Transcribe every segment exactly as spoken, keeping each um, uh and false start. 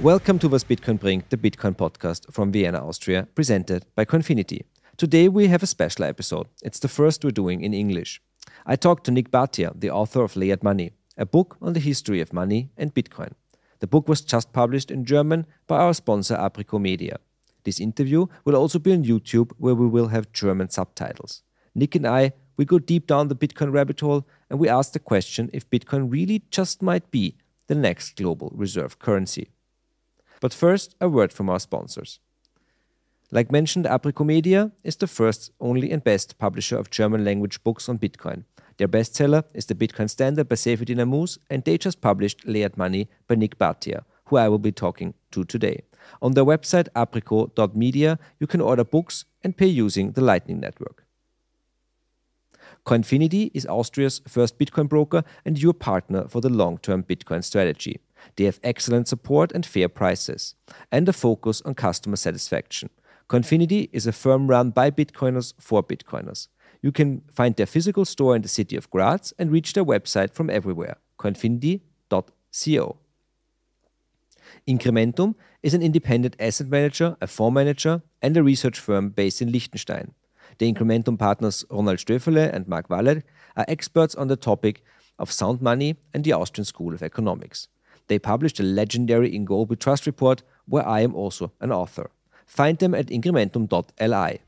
Welcome to Was Bitcoin bringt, the Bitcoin podcast from Vienna, Austria, presented by Coinfinity. Today we have a special episode. It's the first we're doing in English. I talked to Nick Bhatia, the author of Layered Money, a book on the history of money and Bitcoin. The book was just published in German by our sponsor Apricot Media. This interview will also be on YouTube, where we will have German subtitles. Nick and I, we go deep down the Bitcoin rabbit hole, and we ask the question if Bitcoin really just might be the next global reserve currency. But first, a word from our sponsors. Like mentioned, Apricot Media is the first, only and best publisher of German-language books on Bitcoin. Their bestseller is The Bitcoin Standard by Seyfeddin Ammous, and they just published Layered Money by Nick Bhatia, who I will be talking to today. On their website, apricot dot media, you can order books and pay using the Lightning Network. Coinfinity is Austria's first Bitcoin broker and your partner for the long-term Bitcoin strategy. They have excellent support and fair prices, and a focus on customer satisfaction. Coinfinity is a firm run by Bitcoiners for Bitcoiners. You can find their physical store in the city of Graz and reach their website from everywhere, coinfinity dot co. Incrementum is an independent asset manager, a fund manager, and a research firm based in Liechtenstein. The Incrementum partners Ronald Stöferle and Mark Waller are experts on the topic of sound money and the Austrian School of Economics. They published the legendary Ingobi Trust Report, where I am also an author. Find them at incrementum dot l i.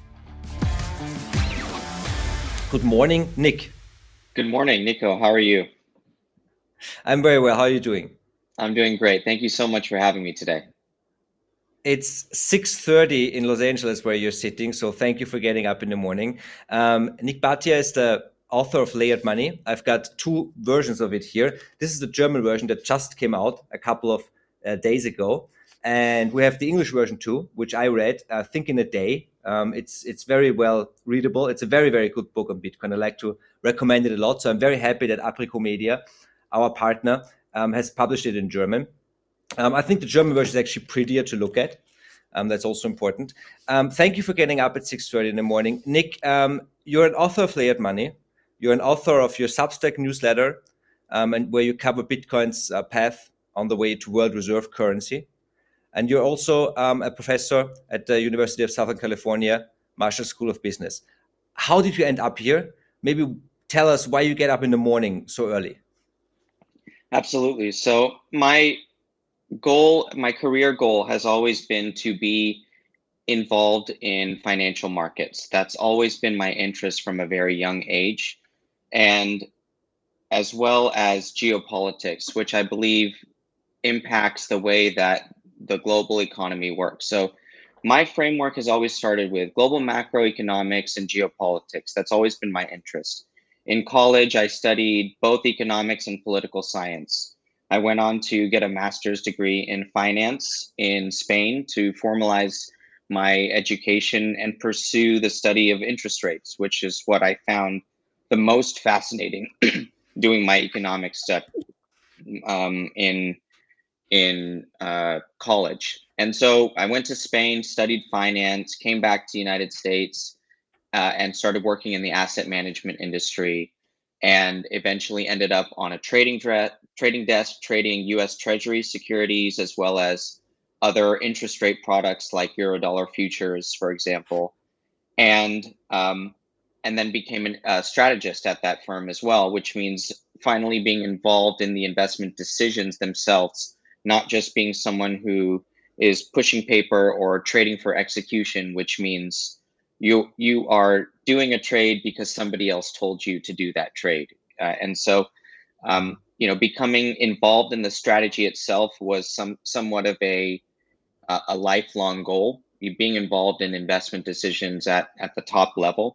Good morning, Nick. Good morning, Nico. How are you? I'm very well. How are you doing? I'm doing great. Thank you so much for having me today. It's six thirty in Los Angeles where you're sitting, so thank you for getting up in the morning. Um, Nick Bhatia is the author of Layered Money. I've got two versions of it here. This is the German version that just came out a couple of uh, days ago. And we have the English version too, which I read, I think, in a day. Um, it's it's very well readable. It's a very, very good book on Bitcoin. I like to recommend it a lot. So I'm very happy that Apricot Media, our partner, um, has published it in German. Um, I think the German version is actually prettier to look at. Um, that's also important. Um, thank you for getting up at six thirty in the morning. Nick, um, you're an author of Layered Money. You're an author of your Substack newsletter, um, and where you cover Bitcoin's uh, path on the way to world reserve currency. And you're also um, a professor at the University of Southern California, Marshall School of Business. How did you end up here? Maybe tell us why you get up in the morning so early. Absolutely. So my goal, my career goal has always been to be involved in financial markets. That's always been my interest from a very young age, and as well as geopolitics, which I believe impacts the way that the global economy works. So my framework has always started with global macroeconomics and geopolitics. That's always been my interest. In college, I studied both economics and political science. I went on to get a master's degree in finance in Spain to formalize my education and pursue the study of interest rates, which is what I found the most fascinating doing my economics stuff um, in in uh, college. And so I went to Spain, studied finance, came back to the United States, uh, and started working in the asset management industry, and eventually ended up on a trading dre- trading desk, trading U S Treasury securities, as well as other interest rate products like Eurodollar futures, for example. And um, and then became an- a strategist at that firm as well, which means finally being involved in the investment decisions themselves, not just being someone who is pushing paper or trading for execution, which means you you are doing a trade because somebody else told you to do that trade. Uh, and so, um, you know, becoming involved in the strategy itself was some somewhat of a a, a lifelong goal. You being involved in investment decisions at at the top level,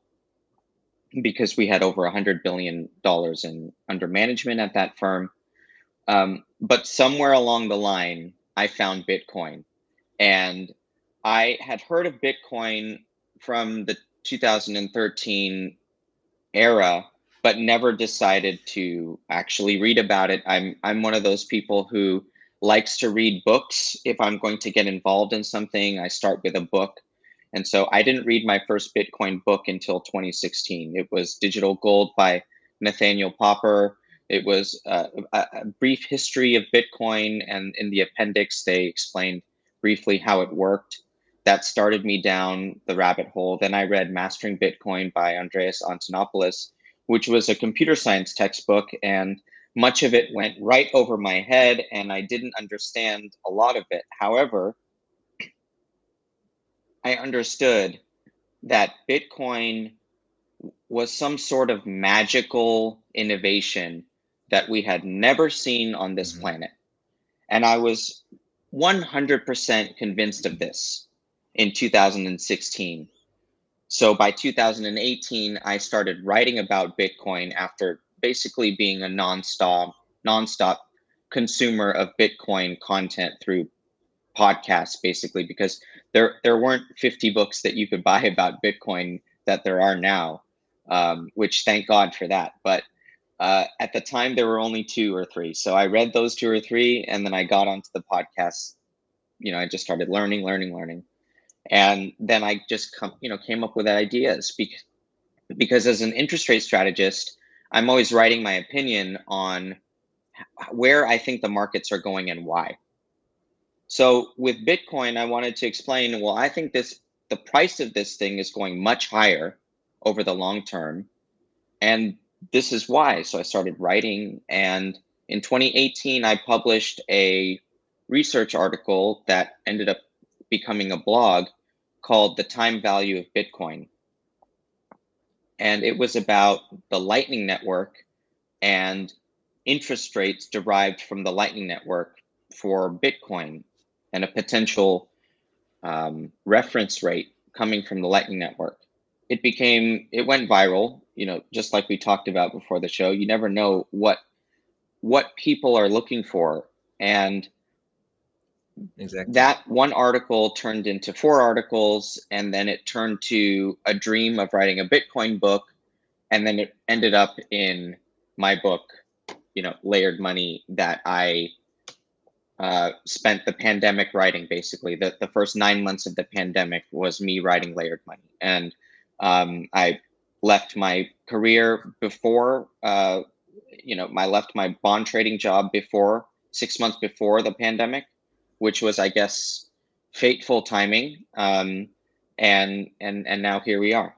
because we had over a hundred billion dollars in under management at that firm. Um, but somewhere along the line, I found Bitcoin, and I had heard of Bitcoin from the two thousand thirteen era, but never decided to actually read about it. I'm I'm one of those people who likes to read books. If I'm going to get involved in something, I start with a book. And so I didn't read my first Bitcoin book until twenty sixteen. It was Digital Gold by Nathaniel Popper. It was uh, a, a brief history of Bitcoin, and in the appendix, they explained briefly how it worked. That started me down the rabbit hole. Then I read Mastering Bitcoin by Andreas Antonopoulos, which was a computer science textbook, and much of it went right over my head, and I didn't understand a lot of it. However, I understood that Bitcoin was some sort of magical innovation that we had never seen on this mm-hmm. planet. And I was one hundred percent convinced of this in two thousand sixteen. So by two thousand eighteen, I started writing about Bitcoin after basically being a nonstop, nonstop consumer of Bitcoin content through podcasts, basically, because there, there weren't fifty books that you could buy about Bitcoin that there are now, um, which thank God for that. But uh, at the time, there were only two or three. So I read those two or three, and then I got onto the podcast. You know, I just started learning, learning, learning. And then I just come, you know, came up with ideas because, because as an interest rate strategist, I'm always writing my opinion on where I think the markets are going and why. So with Bitcoin, I wanted to explain, well, I think this, the price of this thing is going much higher over the long term. And this is why. So I started writing, and in twenty eighteen, I published a research article that ended up becoming a blog called The Time Value of Bitcoin. And it was about the Lightning Network and interest rates derived from the Lightning Network for Bitcoin, and a potential um, reference rate coming from the Lightning Network. It became, it went viral, you know, just like we talked about before the show. You never know what what people are looking for. And exactly. That one article turned into four articles, and then it turned to a dream of writing a Bitcoin book. And then it ended up in my book, you know, Layered Money, that I uh, spent the pandemic writing. Basically, the, the first nine months of the pandemic was me writing Layered Money. And um, I left my career before, uh, you know, I left my bond trading job before, six months before the pandemic, which was, I guess, fateful timing. Um, and, and, and now here we are.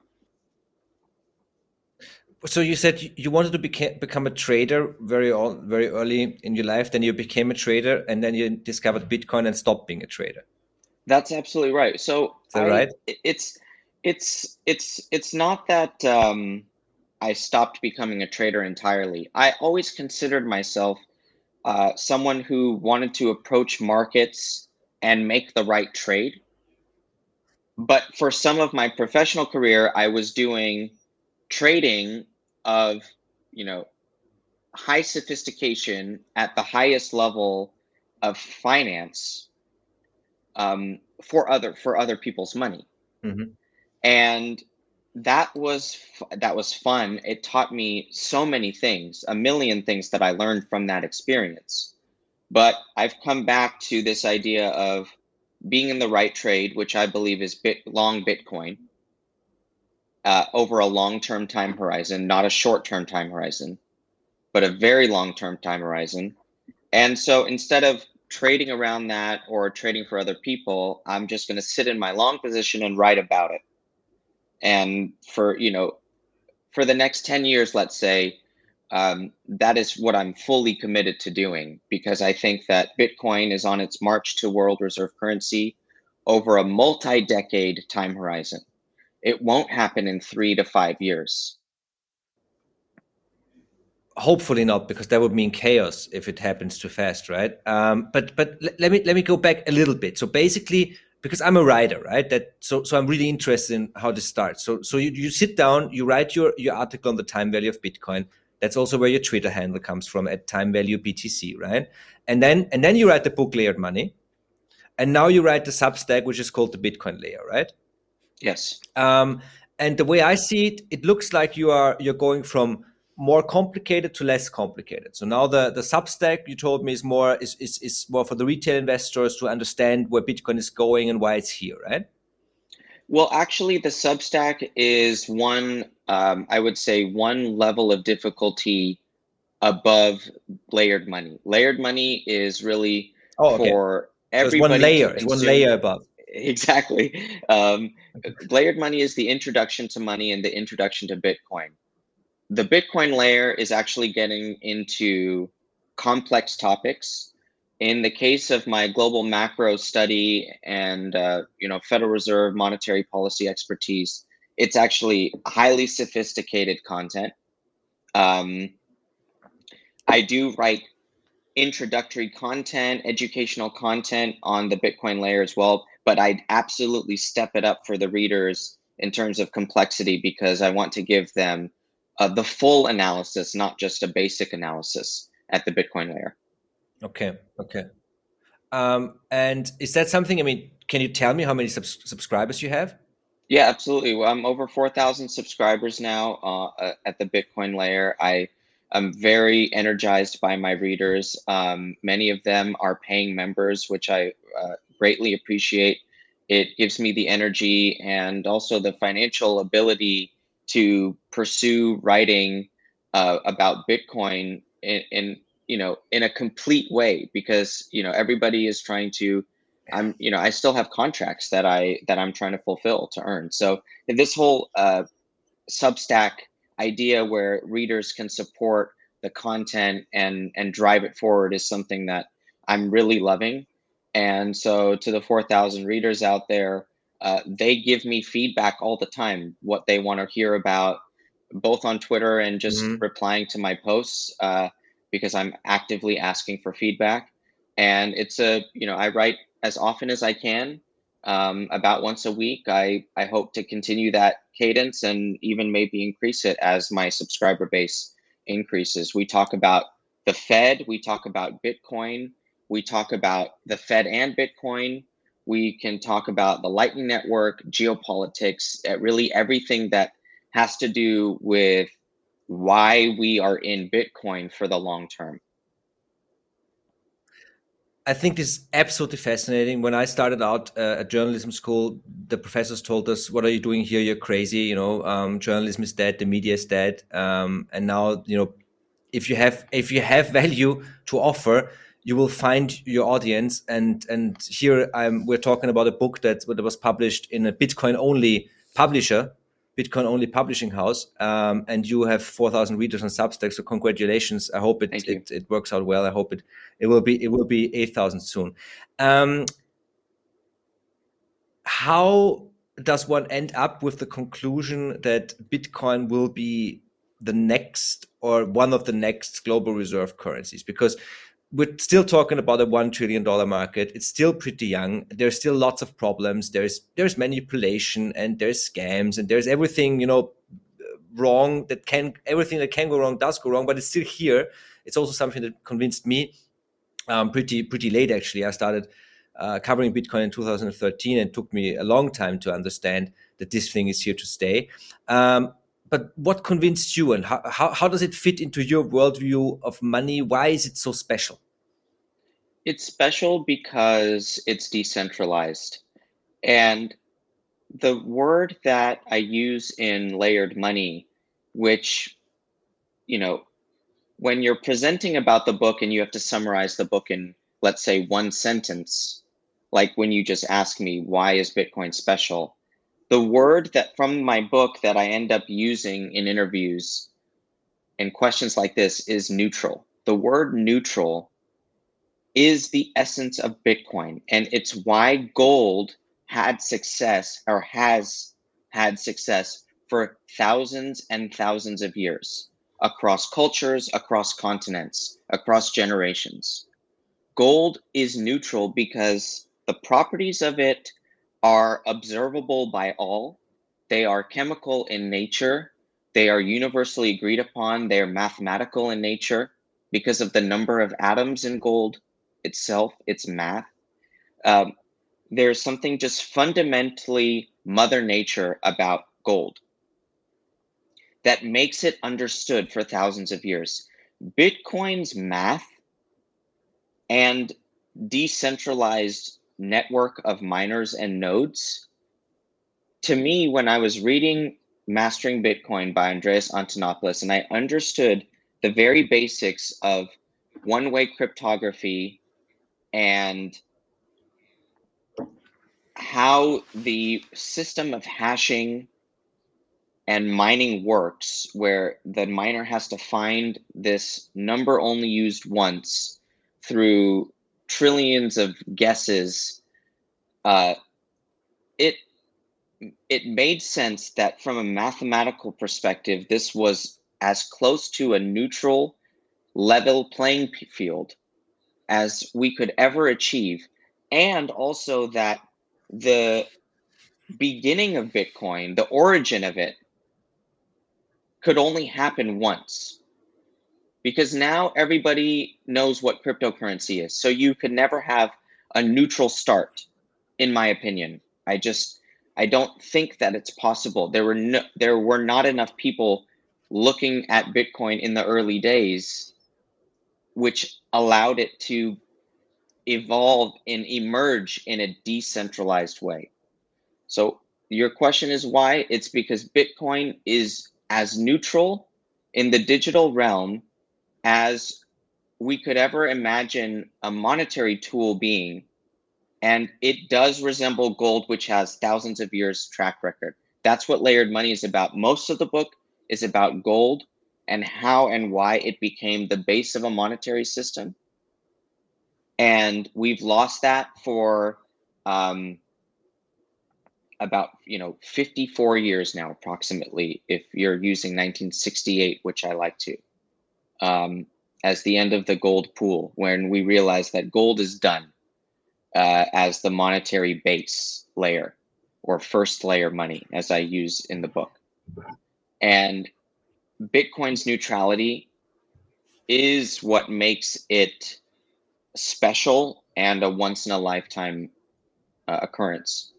So you said you wanted to beca- become a trader very, very early in your life. Then you became a trader, and then you discovered Bitcoin and stopped being a trader. That's absolutely right. So is that I, right? It's, it's, it's, it's not that um, I stopped becoming a trader entirely. I always considered myself uh, someone who wanted to approach markets and make the right trade. But for some of my professional career, I was doing trading of, you know, high sophistication at the highest level of finance um, for other for other people's money. Mm-hmm. And that was that was fun. It taught me so many things, a million things that I learned from that experience. But I've come back to this idea of being in the right trade, which I believe is bit long Bitcoin, uh, over a long-term time horizon, not a short-term time horizon, but a very long-term time horizon. And so instead of trading around that or trading for other people, I'm just going to sit in my long position and write about it. And for, you know, for the next ten years, let's say, um, that is what I'm fully committed to doing, because I think that Bitcoin is on its march to world reserve currency over a multi-decade time horizon. It won't happen in three to five years. Hopefully not, because that would mean chaos if it happens too fast, right? Um, but but let me let me go back a little bit. So basically, because I'm a writer, right? That so so I'm really interested in how this starts. So so you, you sit down, you write your your article on the time value of Bitcoin. That's also where your Twitter handle comes from, at Time Value B T C, right? And then and then you write the book Layered Money, and now you write the Substack, which is called the Bitcoin Layer, right? Yes. Um, and the way I see it, it looks like you are you're going from more complicated to less complicated. So now the, the Substack, you told me, is more is, is is more for the retail investors to understand where Bitcoin is going and why it's here, right? Well, actually, the Substack is one, um, I would say, one level of difficulty above layered money. Layered money is really Oh, okay. for So it's one everybody to layer. It's one layer consume. above. Exactly. Um, layered money is the introduction to money and the introduction to Bitcoin. The Bitcoin layer is actually getting into complex topics. In the case of my global macro study and uh, you know Federal Reserve monetary policy expertise, it's actually highly sophisticated content. Um, I do write introductory content, educational content on the Bitcoin layer as well, but I'd absolutely step it up for the readers in terms of complexity because I want to give them uh, the full analysis, not just a basic analysis at the Bitcoin layer. Okay. Okay. Um, and is that something? I mean, can you tell me how many subs- subscribers you have? Yeah, absolutely. Well, I'm over four thousand subscribers now uh, uh, at the Bitcoin layer. I am very energized by my readers. Um, many of them are paying members, which I uh, greatly appreciate. It gives me the energy and also the financial ability to pursue writing uh, about Bitcoin in, in you know in a complete way because you know everybody is trying to I'm, you know, I still have contracts that I that I'm trying to fulfill to earn. So this whole uh, Substack idea where readers can support the content and and drive it forward is something that I'm really loving. And so to the four thousand readers out there, uh, they give me feedback all the time, what they want to hear about, both on Twitter and just Hmm. replying to my posts uh, because I'm actively asking for feedback. And it's a, you know, I write as often as I can, um, about once a week. I, I hope to continue that cadence and even maybe increase it as my subscriber base increases. We talk about the Fed, we talk about Bitcoin, we talk about the Fed and Bitcoin. We can talk about the Lightning Network, geopolitics, uh, really everything that has to do with why we are in Bitcoin for the long term. I think this is absolutely fascinating. When I started out uh, at journalism school, the professors told us, "What are you doing here? You're crazy. You know, um, journalism is dead. The media is dead." Um, and now, you know, if you have if you have value to offer, you will find your audience. And and here I'm we're talking about a book that, that was published in a Bitcoin only publisher, Bitcoin only publishing house, um, and you have four thousand readers on Substack. So congratulations! I hope it Thank you. it, it works out well. I hope it it will be it will be eight thousand soon. Um, how does one end up with the conclusion that Bitcoin will be the next or one of the next global reserve currencies? Because we're still talking about a one trillion dollar market. It's still pretty young. There's still lots of problems. There's there's manipulation and there's scams and there's everything, you know, wrong that can everything that can go wrong does go wrong, but it's still here. It's also something that convinced me um, pretty pretty late actually. I started uh, covering Bitcoin in two thousand thirteen, and it took me a long time to understand that this thing is here to stay. Um, but what convinced you, and how, how, how does it fit into your worldview of money? Why is it so special? It's special because it's decentralized. And the word that I use in layered money, which, you know, when you're presenting about the book and you have to summarize the book in, let's say, one sentence, like when you just ask me, why is Bitcoin special? The word that from my book that I end up using in interviews and questions like this is neutral. The word neutral is the essence of Bitcoin, and it's why gold had success or has had success for thousands and thousands of years across cultures, across continents, across generations. Gold is neutral because the properties of it are observable by all. They are chemical in nature. They are universally agreed upon. They are mathematical in nature because of the number of atoms in gold itself, its math. Um, there's something just fundamentally Mother Nature about gold that makes it understood for thousands of years. Bitcoin's math and decentralized network of miners and nodes, to me, when I was reading Mastering Bitcoin by Andreas Antonopoulos, and I understood the very basics of one-way cryptography and how the system of hashing and mining works, where the miner has to find this number only used once through trillions of guesses. Uh, it it made sense that from a mathematical perspective, this was as close to a neutral level playing field as we could ever achieve, and also that the beginning of Bitcoin, the origin of it, could only happen once, because now everybody knows what cryptocurrency is. So you could never have a neutral start, in my opinion. I just, I don't think that it's possible. There were no, there were not enough people looking at Bitcoin in the early days, which allowed it to evolve and emerge in a decentralized way. So your question is why? It's because Bitcoin is as neutral in the digital realm as we could ever imagine a monetary tool being. And it does resemble gold, which has thousands of years track record. That's what Layered Money is about. Most of the book is about gold and how and why it became the base of a monetary system. And we've lost that for um, about, you know, fifty-four years now, approximately, if you're using nineteen sixty-eight, which I like to, um, as the end of the gold pool, when we realized that gold is done uh, as the monetary base layer, or first layer money, as I use in the book. And Bitcoin's neutrality is what makes it special and a once in a lifetime uh, occurrence.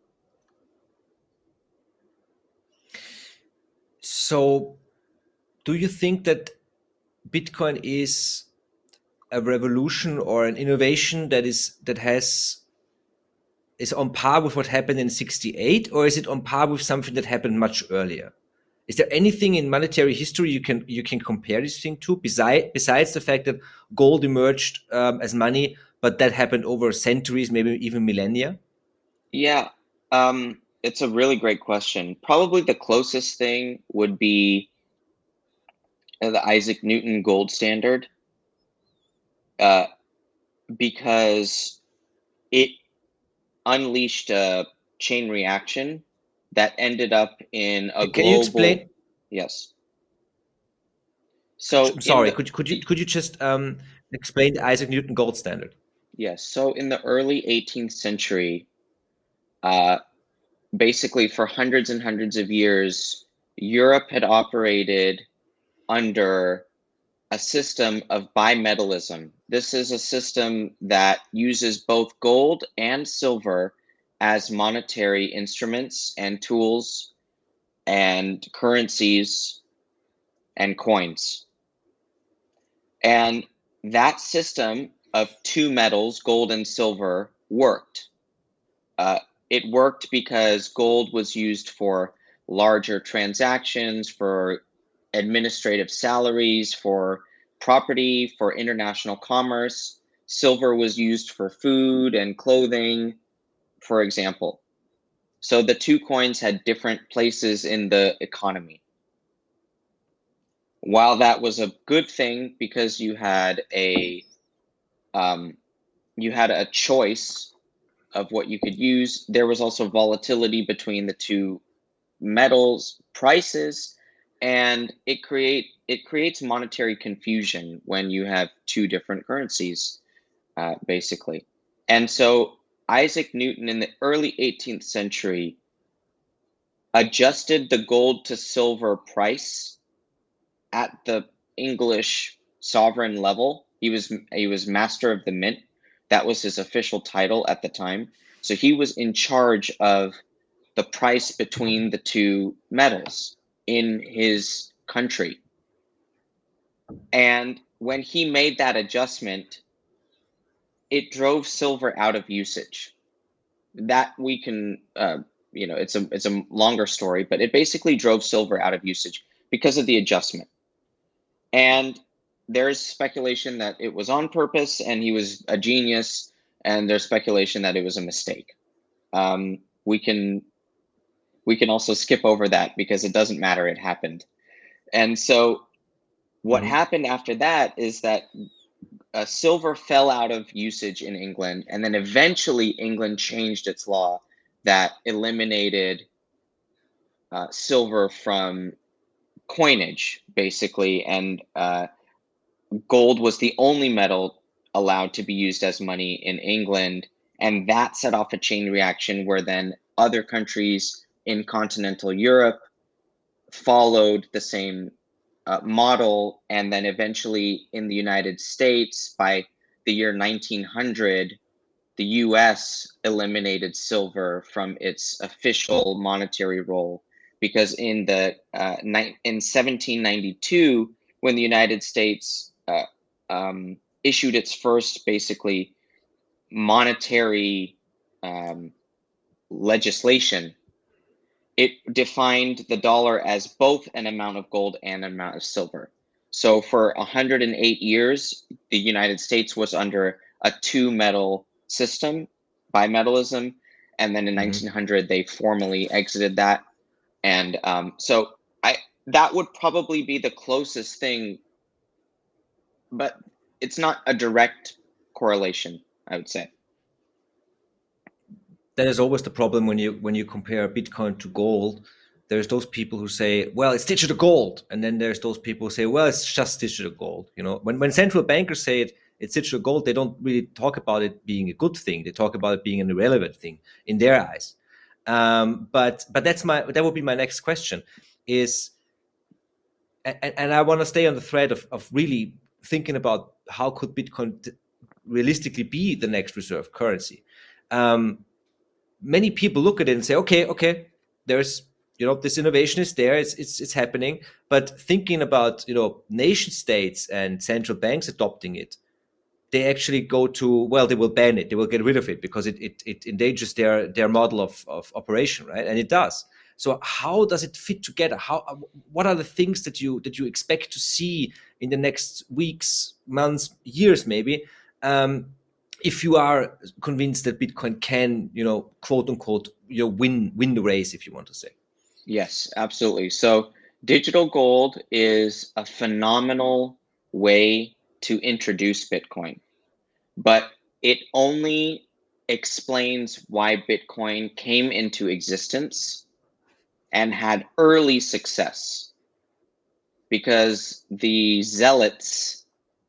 So, do you think that Bitcoin is a revolution or an innovation that is that has is on par with what happened in sixty-eight, or is it on par with something that happened much earlier? Is there anything in monetary history you can you can compare this thing to, besides besides the fact that gold emerged um, as money, but that happened over centuries, maybe even millennia? Yeah, um, it's a really great question. Probably the closest thing would be uh, the Isaac Newton gold standard, uh, because it unleashed a chain reaction that ended up in a Can you global. explain? Yes. So I'm in sorry. the Could could you could you just um, explain the Isaac Newton gold standard? yes, so in the early eighteenth century, uh, basically for hundreds and hundreds of years, Europe had operated under a system of bimetallism. This is a system that uses both gold and silver as monetary instruments and tools and currencies and coins. And that system of two metals, gold and silver, worked. Uh, it worked because gold was used for larger transactions, for administrative salaries, for property, for international commerce. Silver was used for food and clothing, for example. So the two coins had different places in the economy. While that was a good thing because you had a um, you had a choice of what you could use, there was also volatility between the two metals prices, and it create it creates monetary confusion when you have two different currencies, uh, basically. And so Isaac Newton in the early eighteenth century adjusted the gold to silver price at the English sovereign level. He was he was master of the mint. That was his official title at the time. So he was in charge of the price between the two metals in his country. And when he made that adjustment, it drove silver out of usage. That we can, uh, you know, it's a it's a longer story, but it basically drove silver out of usage because of the adjustment. And there's speculation that it was on purpose and he was a genius, and there's speculation that it was a mistake. Um, we can we can also skip over that because it doesn't matter, it happened. And so what Mhm. happened after that is that uh, silver fell out of usage in England, and then eventually England changed its law that eliminated uh, silver from coinage, basically, and uh, gold was the only metal allowed to be used as money in England. And that set off a chain reaction where then other countries in continental Europe followed the same uh, model. And then eventually in the United States, by the year nineteen hundred, the U S eliminated silver from its official monetary role, because in the uh, ni- in seventeen ninety-two, when the United States uh, um, issued its first basically monetary um, legislation, it defined the dollar as both an amount of gold and an amount of silver. So for one hundred eight years, the United States was under a two metal system, bimetallism. And then in Mhm. nineteen hundred, they formally exited that. And um, so I that would probably be the closest thing, but it's not a direct correlation, I would say. That is always the problem when you when you compare Bitcoin to gold. There's those people who say, well, it's digital gold, and then there's those people who say, well, it's just digital gold. You know, when when central bankers say it, it's digital gold, they don't really talk about it being a good thing. They talk about it being an irrelevant thing in their eyes. Um, but but that's my that would be my next question is, and, and I want to stay on the thread of of really thinking about how could Bitcoin t- realistically be the next reserve currency. Um, Many people look at it and say, okay, okay, there's, you know, this innovation is there, it's it's it's happening. But thinking about, you know, nation states and central banks adopting it, they actually go to, well, they will ban it, they will get rid of it because it it, it endangers their their model of, of operation, right? And it does. So how does it fit together? How what are the things that you that you expect to see in the next weeks, months, years, maybe? Um, if you are convinced that Bitcoin can, you know, quote unquote, you know, win win the race, if you want to say. Yes, absolutely. So digital gold is a phenomenal way to introduce Bitcoin, but it only explains why Bitcoin came into existence and had early success, because the zealots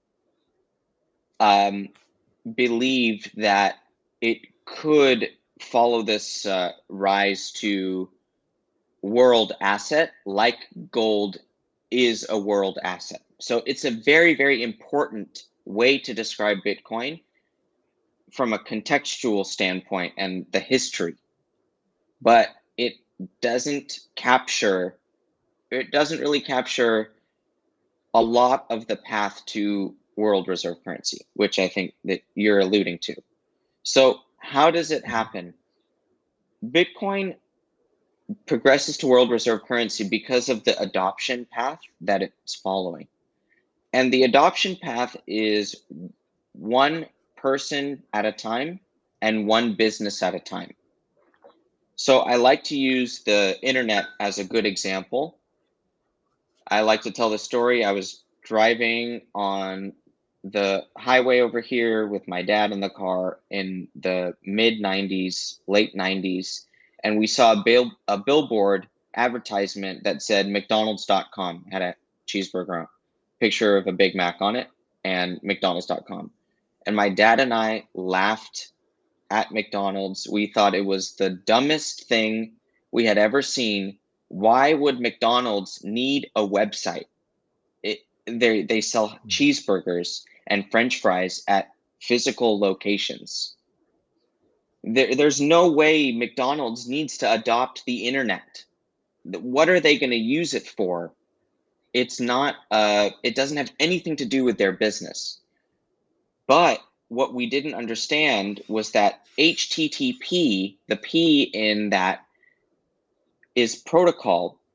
um, believed that it could follow this uh, rise to world asset like gold is a world asset. So it's a very, very important way to describe Bitcoin from a contextual standpoint and the history. But it doesn't capture, it doesn't really capture a lot of the path to world reserve currency, which I think that you're alluding to. So how does it happen? Bitcoin progresses to world reserve currency because of the adoption path that it's following. And the adoption path is one person at a time and one business at a time. So I like to use the internet as a good example. I like to tell the story. I was driving on the highway over here with my dad in the car in the mid nineties, late nineties, and we saw a, bill, a billboard advertisement that said McDonald's dot com, had a cheeseburger, picture of a Big Mac on it, and McDonald's dot com. And my dad and I laughed at McDonald's. We thought it was the dumbest thing we had ever seen. Why would McDonald's need a website? It, they they sell cheeseburgers and French fries at physical locations. There, there's no way McDonald's needs to adopt the internet. What are they going to use it for? It's not. Uh, it doesn't have anything to do with their business. But what we didn't understand was that H T T P, the P in that, is protocol.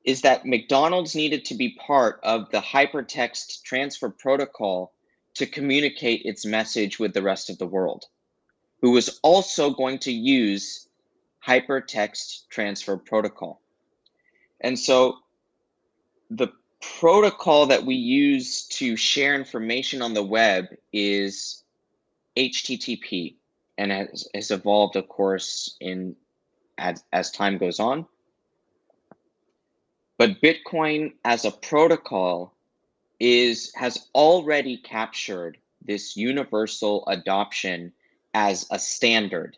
is that McDonald's needed to be part of the hypertext transfer protocol to communicate its message with the rest of the world, who was also going to use hypertext transfer protocol. And so the protocol that we use to share information on the web is H T T P, and has, has evolved, of course, in as, as time goes on. But Bitcoin as a protocol is has already captured this universal adoption as a standard.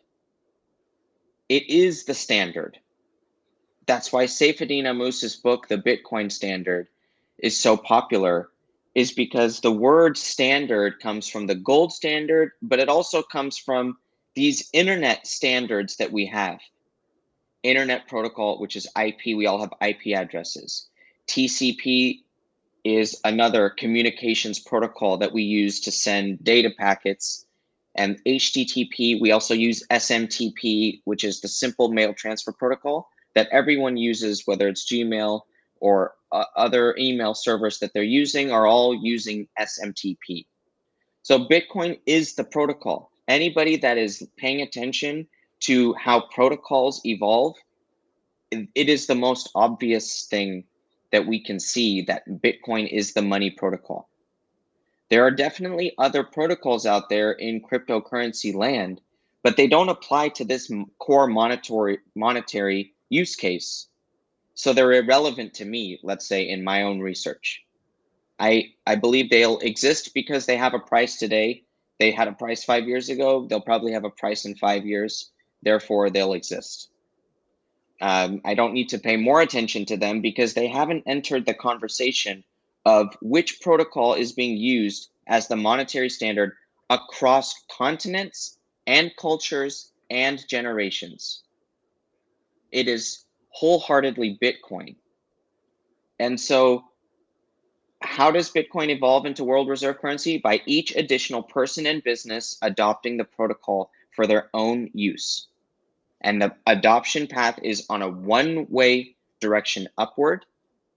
It is the standard. That's why Saifedean Ammous's book, The Bitcoin Standard, is so popular, is because the word standard comes from the gold standard, but it also comes from these internet standards that we have. Internet protocol, which is I P, we all have I P addresses. T C P is another communications protocol that we use to send data packets. And H T T P, we also use S M T P, which is the simple mail transfer protocol that everyone uses, whether it's Gmail or uh, other email servers that they're using, are all using S M T P. So Bitcoin is the protocol. Anybody that is paying attention to how protocols evolve, it is the most obvious thing that we can see, that Bitcoin is the money protocol. There are definitely other protocols out there in cryptocurrency land, but they don't apply to this core monetary monetary use case. So they're irrelevant to me, let's say, in my own research. I, I believe they'll exist because they have a price today. They had a price five years ago. They'll probably have a price in five years. Therefore, they'll exist. Um, I don't need to pay more attention to them because they haven't entered the conversation of which protocol is being used as the monetary standard across continents and cultures and generations. It is wholeheartedly Bitcoin. And so how does Bitcoin evolve into world reserve currency? By each additional person and business adopting the protocol for their own use. And the adoption path is on a one-way direction upward.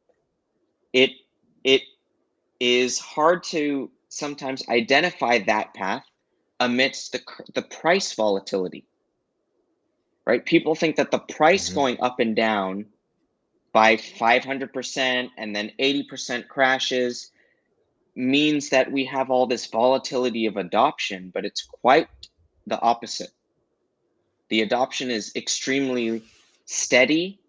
It, it is hard to sometimes identify that path amidst the, the price volatility, right? People think that the price mm-hmm. going up and down by five hundred percent and then eighty percent crashes means that we have all this volatility of adoption, but it's quite the opposite. The adoption is extremely steady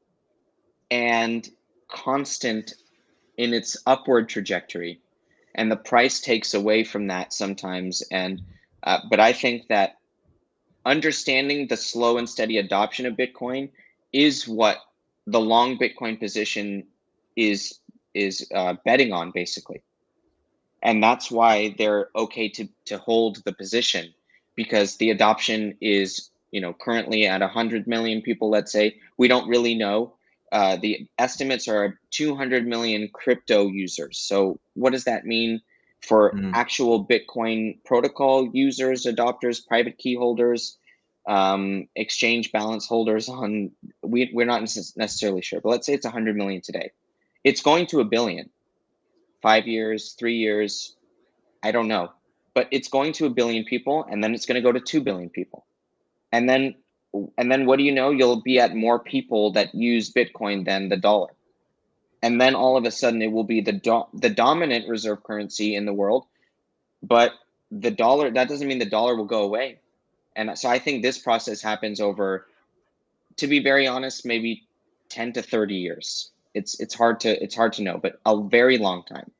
and constant in its upward trajectory, and the price takes away from that sometimes. And uh, but I think that understanding the slow and steady adoption of Bitcoin is what the long Bitcoin position is is uh, betting on, basically. And that's why they're okay to to hold the position, because the adoption is, you know, currently at one hundred million people, let's say. We don't really know. Uh, the estimates are two hundred million crypto users. So what does that mean for mm. actual Bitcoin protocol users, adopters, private key holders, um, exchange balance holders on, we, we're not necessarily sure, but let's say it's one hundred million today. It's going to a billion. Five years, three years, I don't know. But it's going to a billion people, and then it's going to go to two billion people. And then and then what do you know? You'll be at more people that use Bitcoin than the dollar. And then all of a sudden it will be the do the dominant reserve currency in the world. But the dollar, that doesn't mean the dollar will go away. And so I think this process happens over, to be very honest, maybe ten to thirty years. It's it's hard to it's hard to know, but a very long time.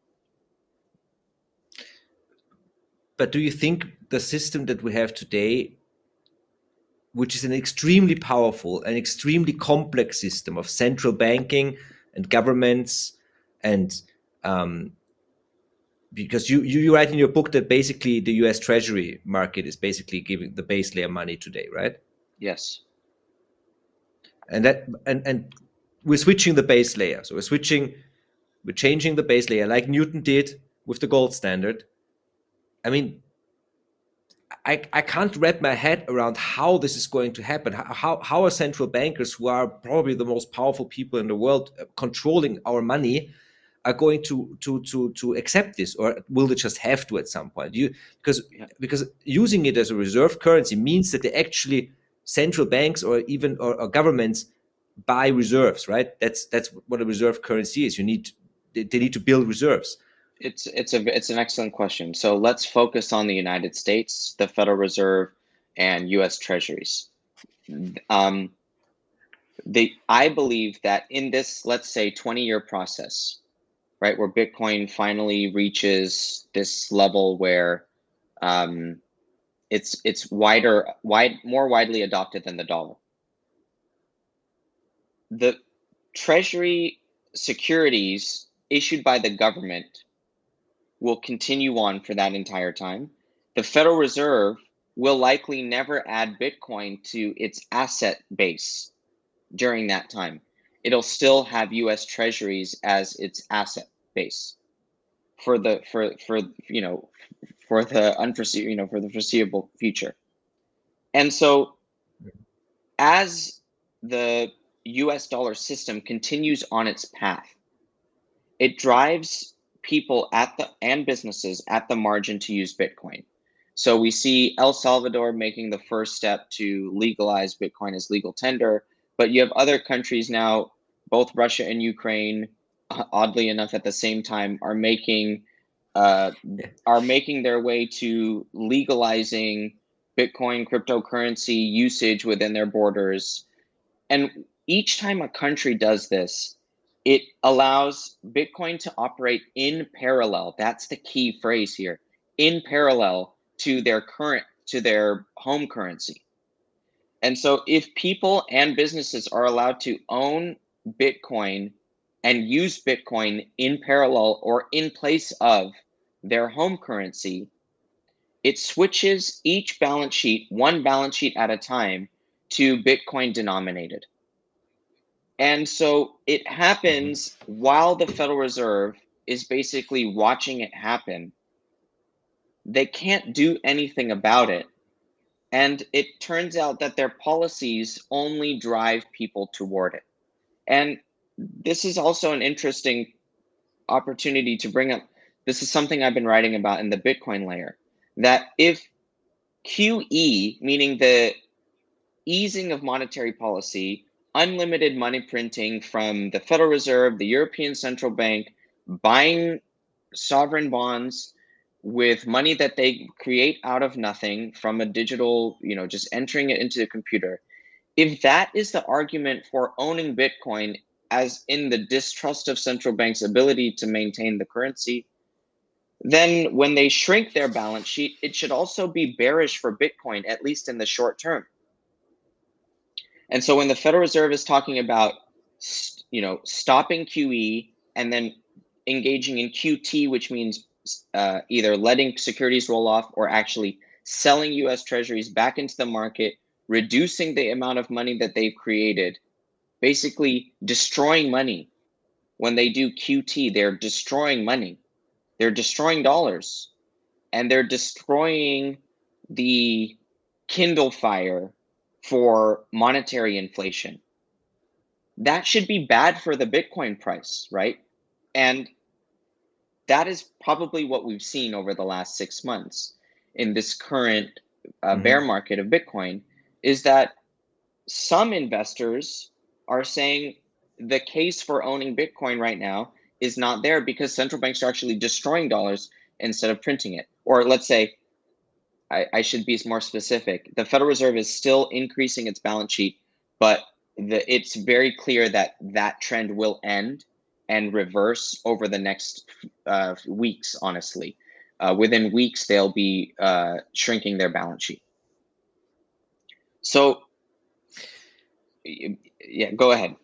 But do you think the system that we have today, which is an extremely powerful and extremely complex system of central banking and governments, and um, because you, you you write in your book that basically the U S Treasury market is basically giving the base layer money today, right? Yes. And that and and we're switching the base layer. So we're switching, we're changing the base layer like Newton did with the gold standard. I mean, I, I can't wrap my head around how this is going to happen. How, how are central bankers, who are probably the most powerful people in the world, uh, controlling our money, are going to to to to accept this, or will they just have to at some point? You because Yeah. because using it as a reserve currency means that they actually, central banks or even or, or governments, buy reserves, right? That's that's what a reserve currency is. You need they, they need to build reserves. It's it's a it's an excellent question. So let's focus on the United States, the Federal Reserve, and U S Treasuries. Um, they I believe that in this, let's say, twenty-year process, right, where Bitcoin finally reaches this level where um, it's it's wider, wide, more widely adopted than the dollar. The Treasury securities issued by the government will continue on for that entire time. The Federal Reserve will likely never add Bitcoin to its asset base during that time. It'll still have U S Treasuries as its asset base for the for for you know for the unforeseeable you know for the foreseeable future. And so as the U S dollar system continues on its path, it drives people at the and businesses at the margin to use Bitcoin. So we see El Salvador making the first step to legalize Bitcoin as legal tender, but you have other countries now, both Russia and Ukraine, uh, oddly enough, at the same time, are making uh, are making their way to legalizing Bitcoin cryptocurrency usage within their borders. And each time a country does this, it allows Bitcoin to operate in parallel. That's the key phrase here, in parallel to their current, to their home currency. And so if people and businesses are allowed to own Bitcoin and use Bitcoin in parallel or in place of their home currency, it switches each balance sheet, one balance sheet at a time, to Bitcoin denominated. And so it happens while the Federal Reserve is basically watching it happen. They can't do anything about it. And it turns out that their policies only drive people toward it. And this is also an interesting opportunity to bring up. This is something I've been writing about in the Bitcoin layer, that if Q E, meaning the easing of monetary policy, unlimited money printing from the Federal Reserve, the European Central Bank, buying sovereign bonds with money that they create out of nothing from a digital, you know, just entering it into the computer. If that is the argument for owning Bitcoin, as in the distrust of central banks' ability to maintain the currency, then when they shrink their balance sheet, it should also be bearish for Bitcoin, at least in the short term. And so when the Federal Reserve is talking about, you know, stopping Q E and then engaging in Q T, which means uh, either letting securities roll off or actually selling U S Treasuries back into the market, reducing the amount of money that they've created, basically destroying money. When they do Q T, they're destroying money. They're destroying dollars, and they're destroying the Kindle fire for monetary inflation. That should be bad for the Bitcoin price, right? And that is probably what we've seen over the last six months in this current uh, mm-hmm. bear market of Bitcoin, is that some investors are saying the case for owning Bitcoin right now is not there because central banks are actually destroying dollars instead of printing it. Or let's say, I, I should be more specific. The Federal Reserve is still increasing its balance sheet, but the, it's very clear that that trend will end and reverse over the next uh, weeks, honestly. Uh, within weeks, they'll be uh, shrinking their balance sheet. So, yeah, go ahead.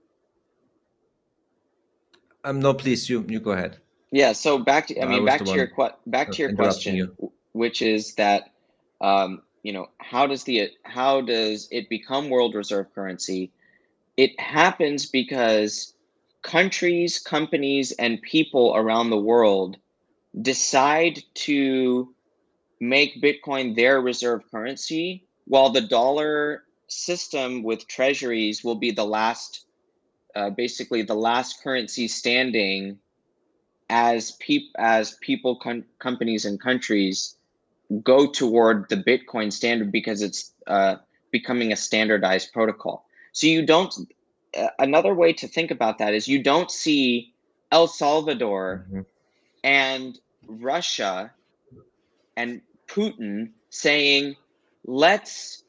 Um, no, please, you you go ahead. Yeah, so back to, I mean, I back to your back to your question, you. which is that, um, you know, how does the how does it become world reserve currency? It happens because countries, companies, and people around the world decide to make Bitcoin their reserve currency, while the dollar system with treasuries will be the last, uh, basically the last currency standing as peop- as people, com- companies, and countries go toward the Bitcoin standard, because it's uh, becoming a standardized protocol. So you don't. Uh, another way to think about that is you don't see El Salvador Mhm. and Russia and Putin saying, let's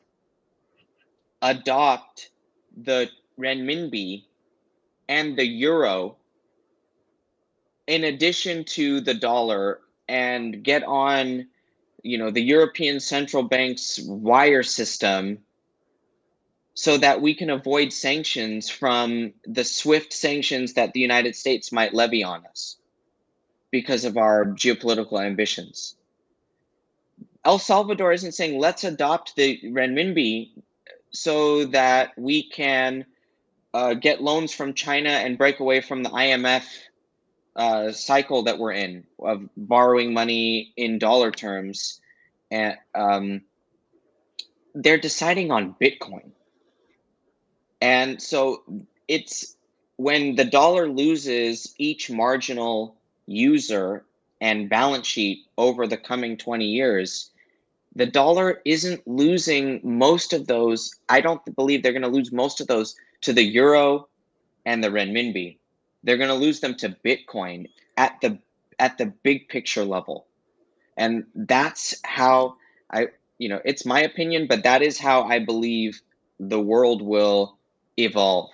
adopt the renminbi and the euro in addition to the dollar and get on, you know, the European Central Bank's wire system so that we can avoid sanctions from the SWIFT sanctions that the United States might levy on us because of our geopolitical ambitions. El Salvador isn't saying let's adopt the renminbi so that we can uh, get loans from China and break away from the I M F uh, cycle that we're in of borrowing money in dollar terms. And um, they're deciding on Bitcoin. And so it's when the dollar loses each marginal user and balance sheet over the coming twenty years, the dollar isn't losing most of those. I don't believe they're going to lose most of those to the euro and the renminbi. They're going to lose them to Bitcoin at the at the big picture level. And that's how I, you know, it's my opinion, but that is how I believe the world will evolve.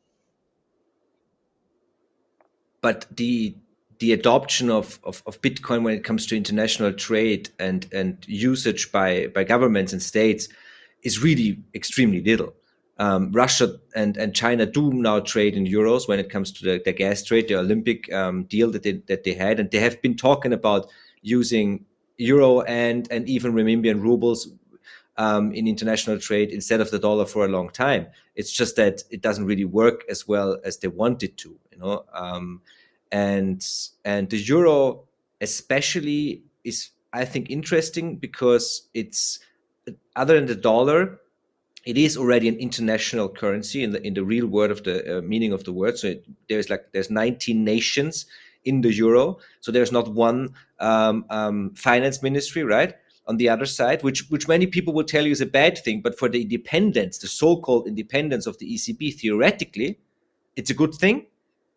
But the the adoption of, of, of Bitcoin when it comes to international trade and, and usage by, by governments and states is really extremely little. Um, Russia and, and China do now trade in euros when it comes to the, the gas trade, the Olympic um, deal that they, that they had. And they have been talking about using euro and, and even renminbi and rubles um, in international trade instead of the dollar for a long time. It's just that it doesn't really work as well as they want it to, you know. Um, and and the euro especially is, I think, interesting because it's, other than the dollar, it is already an international currency in the in the real word of the uh, meaning of the word. So it, there's like there's nineteen nations in the euro. So there's not one um, um, finance ministry, right? On the other side, which which many people will tell you is a bad thing, but for the independence, the so-called independence of the E C B, theoretically, it's a good thing.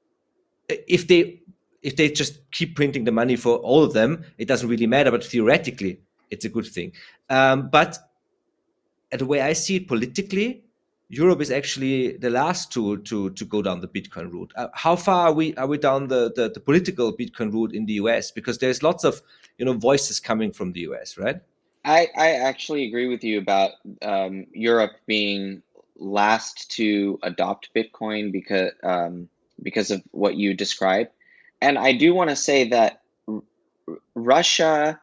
If they if they just keep printing the money for all of them, it doesn't really matter. But theoretically, it's a good thing. Um, but the way I see it politically, Europe is actually the last to to to go down the Bitcoin route. Uh, how far are we are we down the, the the political Bitcoin route in the U S? Because there's lots of, you know, voices coming from the U S, right? I, I actually agree with you about um, Europe being last to adopt Bitcoin because um, because of what you described. And I do want to say that R- Russia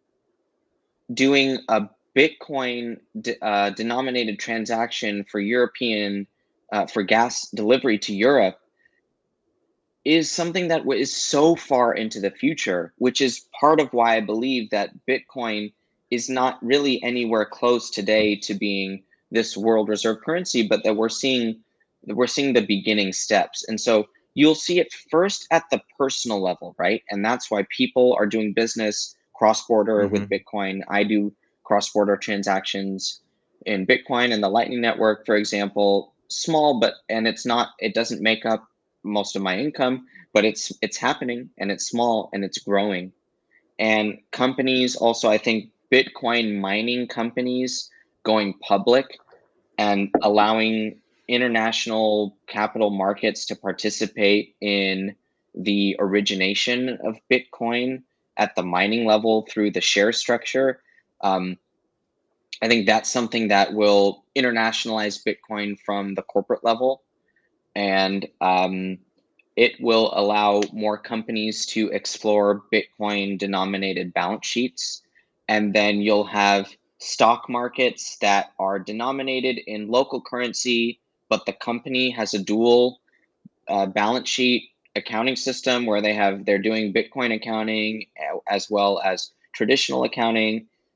doing a Bitcoin de- uh, denominated transaction for European uh, for gas delivery to Europe is something that is so far into the future, which is part of why I believe that Bitcoin is not really anywhere close today to being this world reserve currency, but that we're seeing we're seeing the beginning steps. And so you'll see it first at the personal level, right? And that's why people are doing business cross-border with Mm-hmm. Bitcoin. I do cross-border transactions in Bitcoin and the Lightning Network, for example, small, but and it's not, it doesn't make up most of my income, but it's it's happening and it's small and it's growing. And companies also, I think Bitcoin mining companies going public and allowing international capital markets to participate in the origination of Bitcoin at the mining level through the share structure. Um, I think that's something that will internationalize Bitcoin from the corporate level, and um, it will allow more companies to explore Bitcoin denominated balance sheets. And then you'll have stock markets that are denominated in local currency, but the company has a dual uh, balance sheet accounting system where they have they're doing Bitcoin accounting as well as traditional accounting.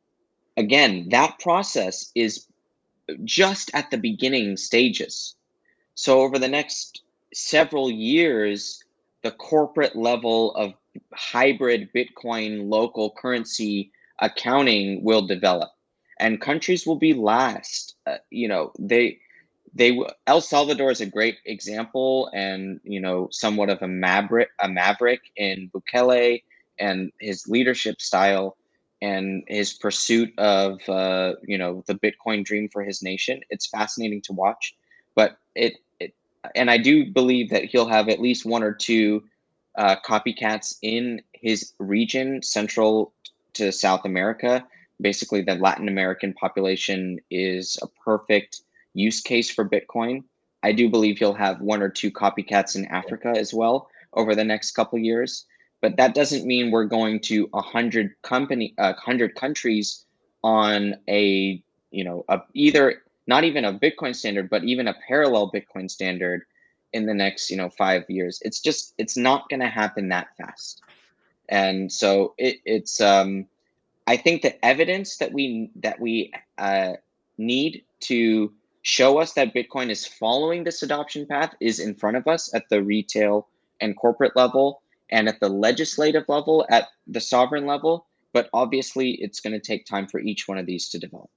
again, that process is just at the beginning stages. So over the next several years, the corporate level of hybrid Bitcoin local currency accounting will develop, and countries will be last. Uh, you know, they they El Salvador is a great example, and you know, somewhat of a maverick, a maverick in Bukele and his leadership style and his pursuit of uh, you know, the Bitcoin dream for his nation. It's fascinating to watch, but it, it and I do believe that he'll have at least one or two uh, copycats in his region, Central to South America. Basically, the Latin American population is a perfect use case for Bitcoin. I do believe he'll have one or two copycats in Africa as well over the next couple years. But that doesn't mean we're going to a hundred company, a hundred countries on a, you know, a, either not even a Bitcoin standard, but even a parallel Bitcoin standard in the next, you know, five years. It's just, it's not going to happen that fast. And so it, it's, um, I think the evidence that we that we uh, need to show us that Bitcoin is following this adoption path is in front of us at the retail and corporate level, and at the legislative level, at the sovereign level. But obviously, it's going to take time for each one of these to develop.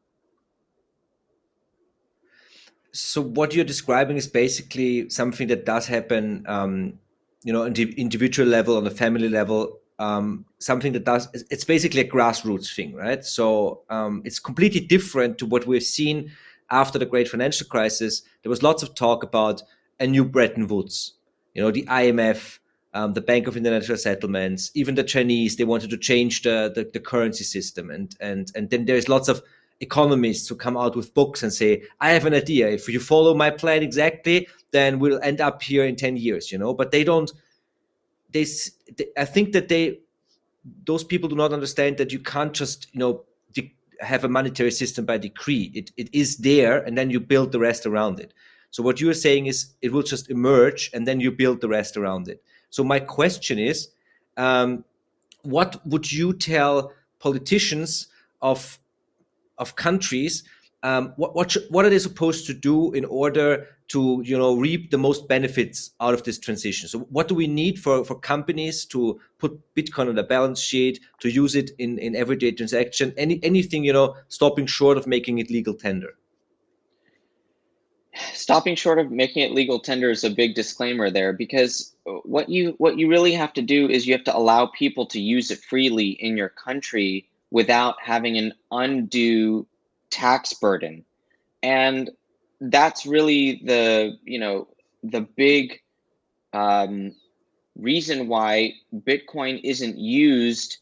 So what you're describing is basically something that does happen, um, you know, on the individual level, on the family level. Um, something that does, it's basically a grassroots thing, right? So um, it's completely different to what we've seen after the great financial crisis. There was lots of talk about a new Bretton Woods, you know, the I M F, um, the Bank of International Settlements, even the Chinese, they wanted to change the, the, the currency system. And, and, and then there's lots of economists who come out with books and say, I have an idea. If you follow my plan exactly, then we'll end up here in ten years, you know, but they don't, They, they, I think that they, those people do not understand that you can't just, you know, de- have a monetary system by decree. It it is there, and then you build the rest around it. So what you are saying is it will just emerge, and then you build the rest around it. So my question is, um, what would you tell politicians of of countries? Um, what what, should, what are they supposed to do in order to, you know, reap the most benefits out of this transition? So what do we need for, for companies to put Bitcoin on the balance sheet, to use it in, in everyday transaction? Any anything, you know, stopping short of making it legal tender? Stopping short of making it legal tender is a big disclaimer there, because what you what you really have to do is you have to allow people to use it freely in your country without having an undue tax burden. And that's really the, you know, the big um, reason why Bitcoin isn't used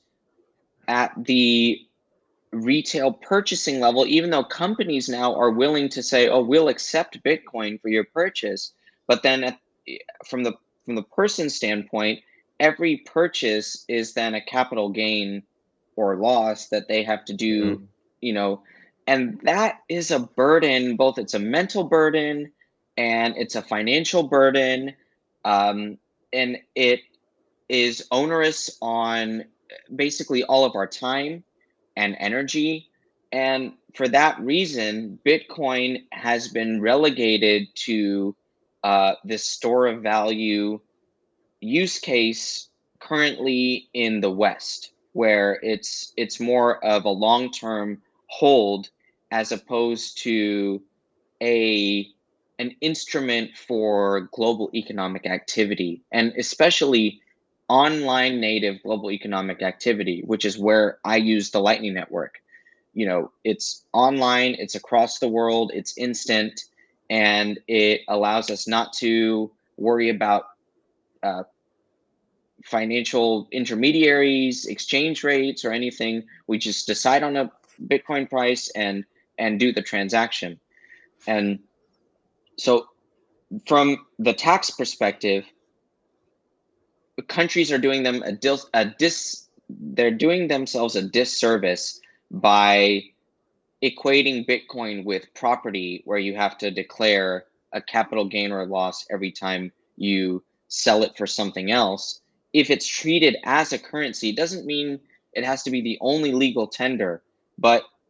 at the retail purchasing level, even though companies now are willing to say, oh, we'll accept Bitcoin for your purchase. But then at, from the from the person's standpoint, every purchase is then a capital gain or loss that they have to do, mm. you know, and that is a burden. Both it's a mental burden and it's a financial burden, um, and it is onerous on basically all of our time and energy. And for that reason, Bitcoin has been relegated to uh, this store of value use case currently in the West, where it's it's more of a long-term hold as opposed to a an instrument for global economic activity, and especially online native global economic activity, which is where I use the Lightning Network. You know, it's online, it's across the world, it's instant, and it allows us not to worry about uh, financial intermediaries, exchange rates, or anything. We just decide on a Bitcoin price and and do the transaction. And so from the tax perspective, countries are doing them a dis, a dis they're doing themselves a disservice by equating Bitcoin with property, where you have to declare a capital gain or loss every time you sell it for something else. If it's treated as a currency, it doesn't mean it has to be the only legal tender, but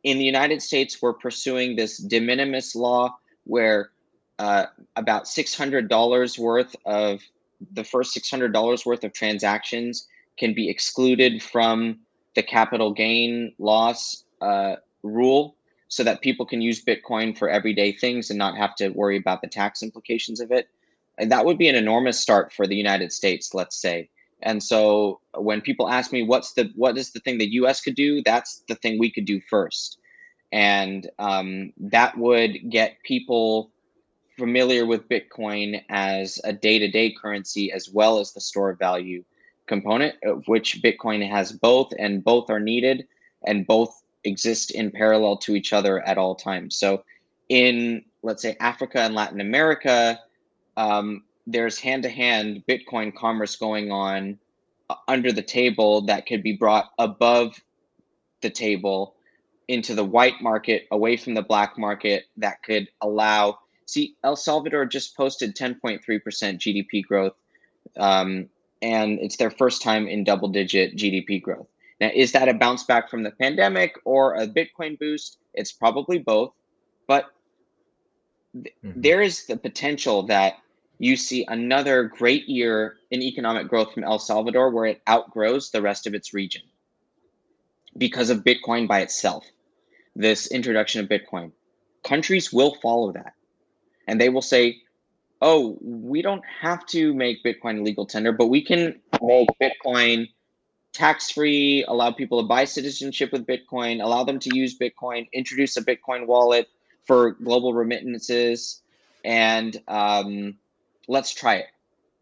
in the United States, we're pursuing this de minimis law where uh, about six hundred dollars worth of the first six hundred dollars worth of transactions can be excluded from the capital gain loss uh, rule so that people can use Bitcoin for everyday things and not have to worry about the tax implications of it. And that would be an enormous start for the United States, let's say. And so when people ask me what's the what is the thing the U S could do, that's the thing we could do first. And um, that would get people familiar with Bitcoin as a day-to-day currency as well as the store of value component, of which Bitcoin has both, and both are needed, and both exist in parallel to each other at all times. So in, let's say, Africa and Latin America, um, there's hand-to-hand Bitcoin commerce going on under the table that could be brought above the table into the white market, away from the black market, that could allow, see, El Salvador just posted ten point three percent G D P growth, um, and it's their first time in double-digit G D P growth. Now, is that a bounce back from the pandemic or a Bitcoin boost? It's probably both, but th- Mm-hmm. there is the potential that you see another great year in economic growth from El Salvador where it outgrows the rest of its region because of Bitcoin by itself, this introduction of Bitcoin. Countries will follow that, and they will say, oh, we don't have to make Bitcoin legal tender, but we can make Bitcoin tax-free, allow people to buy citizenship with Bitcoin, allow them to use Bitcoin, introduce a Bitcoin wallet for global remittances, and um, let's try it.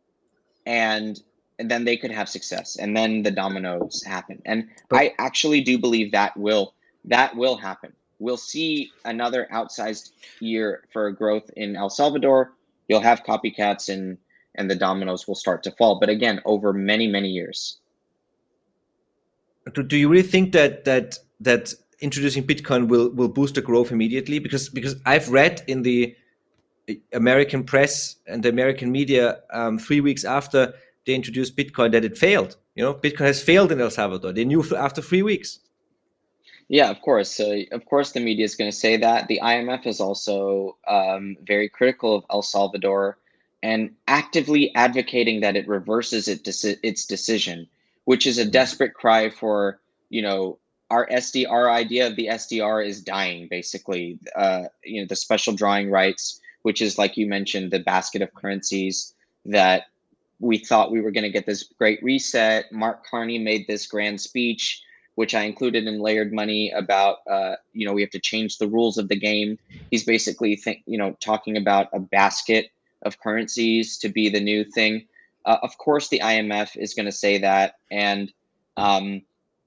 And and then they could have success, and then the dominoes happen. And But I actually do believe that will that will happen. We'll see another outsized year for growth in El Salvador. You'll have copycats, and and the dominoes will start to fall. But again, over many, many years. do, do you really think that that that introducing Bitcoin will will boost the growth immediately? Because because I've read in the American press and the American media um, three weeks after they introduced Bitcoin that it failed. You know, Bitcoin has failed in El Salvador. They knew after three weeks. Yeah, of course. So, of course, the media is going to say that. The I M F is also um, very critical of El Salvador and actively advocating that it reverses it deci- its decision, which is a desperate cry for, you know, our S D R idea of the S D R is dying, basically. Uh, you know, the special drawing rights, which is, like you mentioned, the basket of currencies that we thought we were going to get this great reset. Mark Carney made this grand speech, which I included in Layered Money, about, uh, you know, we have to change the rules of the game. He's basically, think, you know, talking about a basket of currencies to be the new thing. Uh, of course, the I M F is going to say that, and um,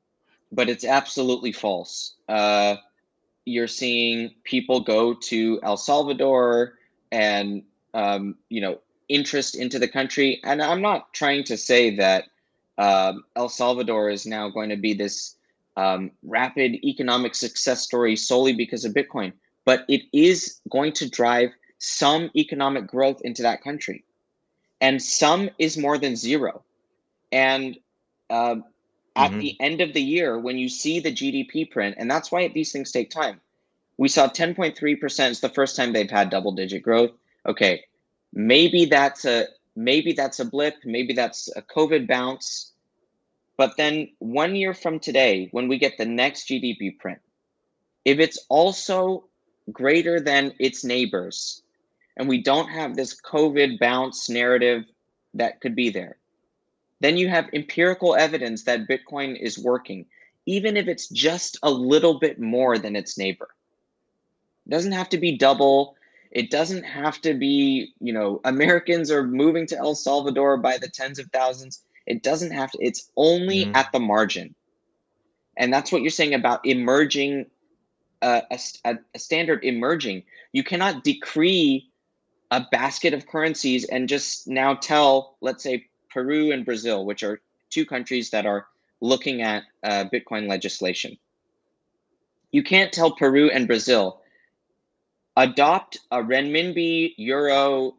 but it's absolutely false. Uh, you're seeing people go to El Salvador and, um, you know, interest into the country. And I'm not trying to say that um, El Salvador is now going to be this um, rapid economic success story solely because of Bitcoin, but it is going to drive some economic growth into that country. And some is more than zero. And uh, at Mm-hmm. the end of the year, when you see the G D P print, and that's why these things take time, we saw ten point three percent. It's the first time they've had double digit growth. Okay, maybe that's a maybe that's a blip, maybe that's a COVID bounce. But then one year from today, when we get the next G D P print, if it's also greater than its neighbors, and we don't have this COVID bounce narrative that could be there, then you have empirical evidence that Bitcoin is working, even if it's just a little bit more than its neighbor. It doesn't have to be double. It doesn't have to be, you know, Americans are moving to El Salvador by the tens of thousands. It doesn't have to, it's only Mm-hmm. at the margin. And that's what you're saying about emerging, uh, a, a standard emerging. You cannot decree a basket of currencies and just now tell, let's say, Peru and Brazil, which are two countries that are looking at uh, Bitcoin legislation. You can't tell Peru and Brazil, adopt a renminbi, euro,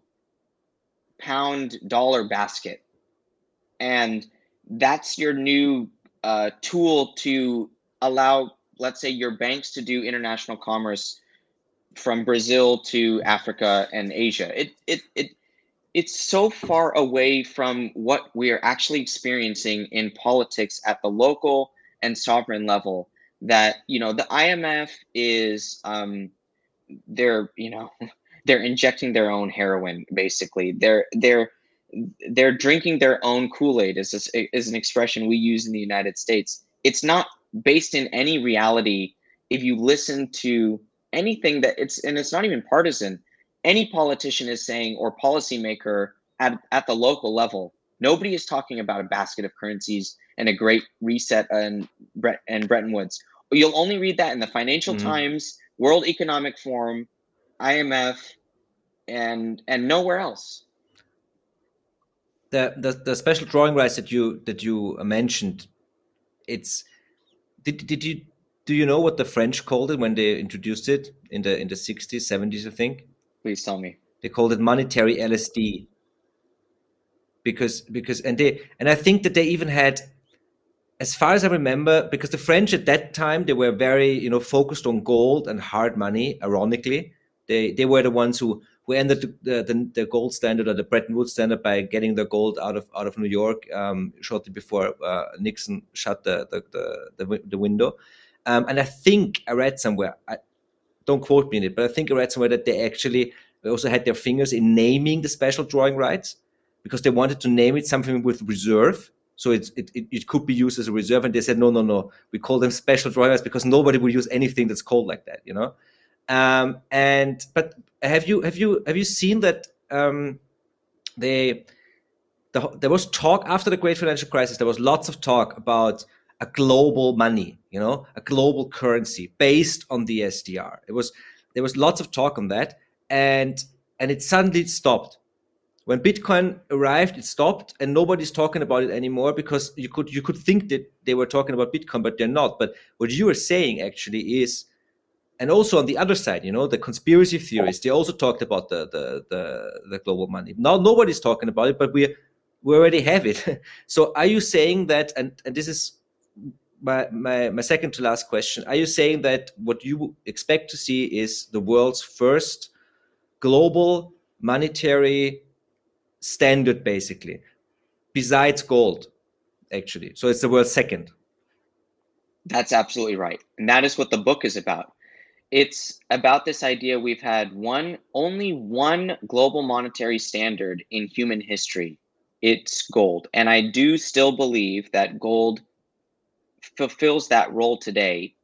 pound, dollar basket. And that's your new uh, tool to allow let's say, your banks to do international commerce from Brazil to Africa and Asia. It it it it's so far away from what we are actually experiencing in politics at the local and sovereign level that, you know, the I M F is um, they're you know they're injecting their own heroin, basically. They're they're they're drinking their own Kool-Aid, is this, is an expression we use in the United States. It's not based in any reality. If you listen to anything that it's, and it's not even partisan, any politician is saying, or policymaker at, at the local level, nobody is talking about a basket of currencies and a great reset and Bret and Bretton Woods. You'll only read that in the Financial Mhm. Times, World Economic Forum, I M F, and and nowhere else. The, the the special drawing rights that you that you mentioned, it's did did you do you know what the French called it when they introduced it in the in the sixties, seventies, I think? Please tell me. They called it monetary L S D. Because because and they and I think that they even had, as far as I remember, because the French at that time, they were very, you know, focused on gold and hard money. Ironically, they they were the ones who who ended the the, the gold standard, or the Bretton Woods standard, by getting the gold out of out of New York um, shortly before uh, Nixon shut the the the, the, the window. Um, and I think I read somewhere, I, don't quote me in it, but I think I read somewhere that they actually also had their fingers in naming the special drawing rights, because they wanted to name it something with reserve. So it, it, it could be used as a reserve. And they said, no, no, no, we call them special drawing rights because nobody will use anything that's called like that, you know? Um, and, but have you, have you, have you seen that um, they, the, there was talk after the great financial crisis, there was lots of talk about a global money, you know, a global currency based on the S D R. It was, there was lots of talk on that, and, and it suddenly stopped. When Bitcoin arrived, it stopped, and nobody's talking about it anymore, because you could you could think that they were talking about Bitcoin, but they're not. But what you are saying actually is, and also on the other side, you know, the conspiracy theories, they also talked about the the the, the global money. Now nobody's talking about it, but we we already have it. So are you saying that? And and this is my my my second to last question. Are you saying that what you expect to see is the world's first global monetary standard, basically, besides gold, actually? So it's the world's second? That's absolutely right. And that is what the book is about. It's about this idea we've had one, only one global monetary standard in human history. It's gold. And I do still believe that gold fulfills that role today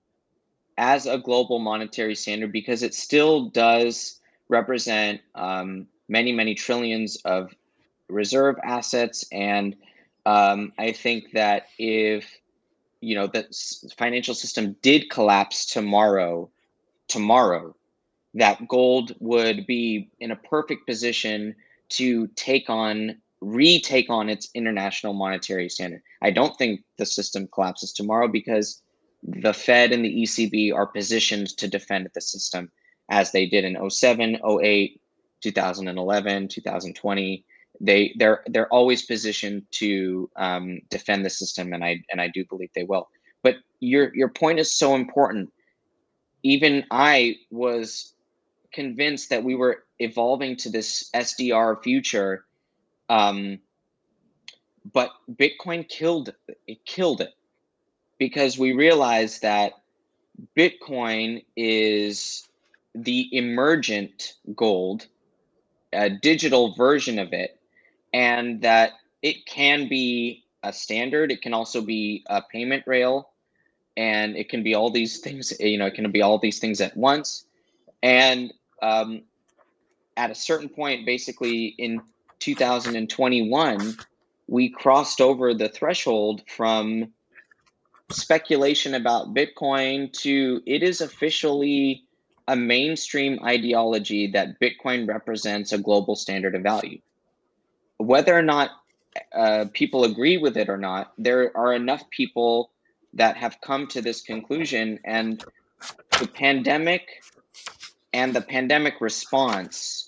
as a global monetary standard, because it still does represent um, many, many trillions of reserve assets. And um, I think that if, you know, the financial system did collapse tomorrow, tomorrow, that gold would be in a perfect position to take on, retake on its international monetary standard. I don't think the system collapses tomorrow, because the Fed and the E C B are positioned to defend the system, as they did in oh seven, oh eight, two thousand eleven, two thousand twenty. They they're they're always positioned to um, defend the system, and I and I do believe they will. But your your point is so important. Even I was convinced that we were evolving to this S D R future, um, but Bitcoin killed it. Killed it, because we realized that Bitcoin is the emergent gold, a digital version of it, and that it can be a standard. It can also be a payment rail, and it can be all these things. You know, it can be all these things at once. And um, at a certain point, basically in two thousand twenty-one, we crossed over the threshold from speculation about Bitcoin to it is officially a mainstream ideology that Bitcoin represents a global standard of value. Whether or not uh, people agree with it or not, there are enough people that have come to this conclusion, and the pandemic and the pandemic response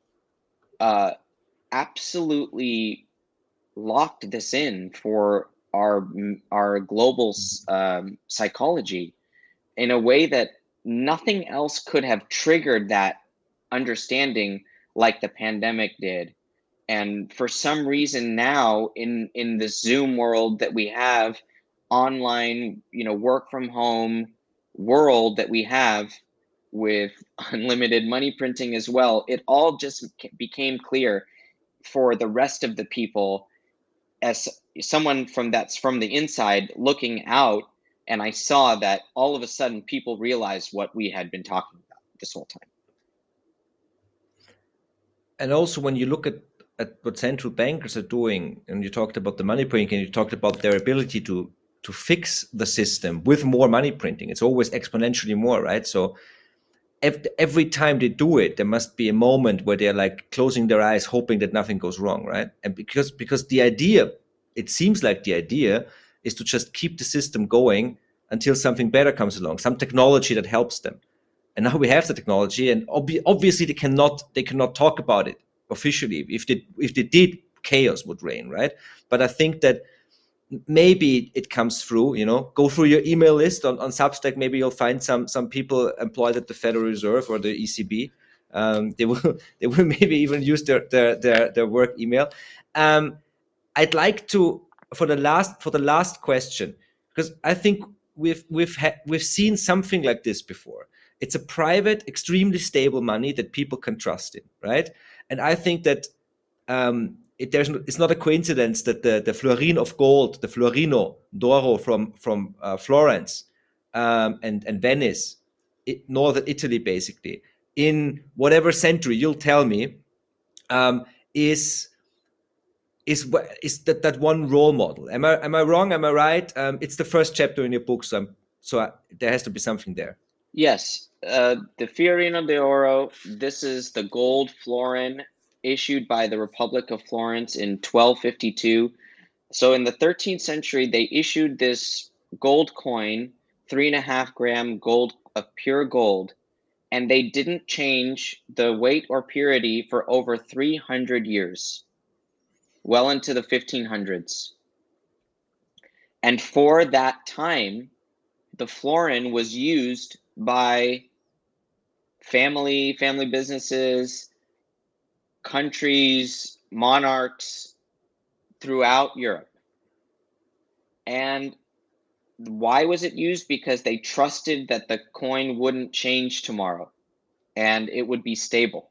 uh, absolutely locked this in for our our global um, psychology. in a way that nothing else could have triggered that understanding like the pandemic did. And for some reason now in, in the Zoom world that we have, online, you know, work from home world that we have with unlimited money printing as well, it all just became clear for the rest of the people as someone from that's from the inside looking out. And I saw that all of a sudden people realized what we had been talking about this whole time. And also when you look at, at what central bankers are doing, and you talked about the money printing, and you talked about their ability to to fix the system with more money printing, it's always exponentially more, right? So every time they do it, there must be a moment where they're like closing their eyes, hoping that nothing goes wrong, right? And because because the idea, it seems like the idea is to just keep the system going until something better comes along, some technology that helps them. And now we have the technology, and ob- obviously they cannot they cannot talk about it officially. If they if they did, chaos would reign, right? But I think that maybe it comes through, you know, go through your email list on, on Substack. Maybe you'll find some some people employed at the Federal Reserve or the E C B. Um, they will they will maybe even use their their their, their work email. Um, I'd like to for the last for the last question, because I think we've we've ha- we've seen something like this before. It's a private, extremely stable money that people can trust in, right? And I think that um, it, there's no, it's not a coincidence that the, the florin of gold, the florino d'oro from from uh, Florence um, and and Venice, it, northern Italy, basically, in whatever century you'll tell me, um, is is is that that one role model. Am I am I wrong? Am I right? Um, it's the first chapter in your book, so I'm, so I, there has to be something there. Yes, uh, the Fiorino d'Oro. This is the gold florin issued by the Republic of Florence in twelve fifty-two. So in the thirteenth century, they issued this gold coin, three and a half gram gold of pure gold, and they didn't change the weight or purity for over three hundred years, well into the fifteen hundreds. And for that time, the florin was used by family, family businesses, countries, monarchs throughout Europe. And why was it used? Because they trusted that the coin wouldn't change tomorrow and it would be stable.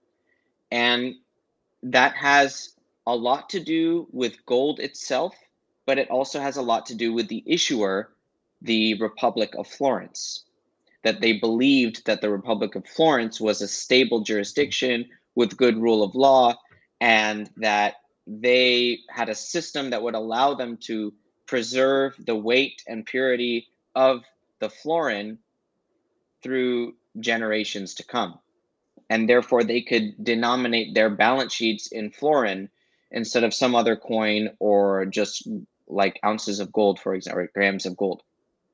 And that has a lot to do with gold itself, but it also has a lot to do with the issuer, the Republic of Florence, that they believed that the Republic of Florence was a stable jurisdiction with good rule of law, and that they had a system that would allow them to preserve the weight and purity of the florin through generations to come. And therefore they could denominate their balance sheets in florin instead of some other coin, or just like ounces of gold, for example, or grams of gold.